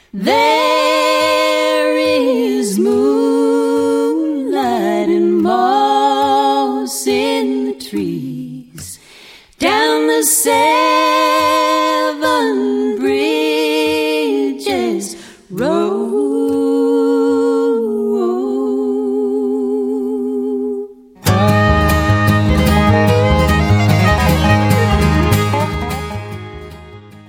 There is moonlight and moss in the trees down the sand.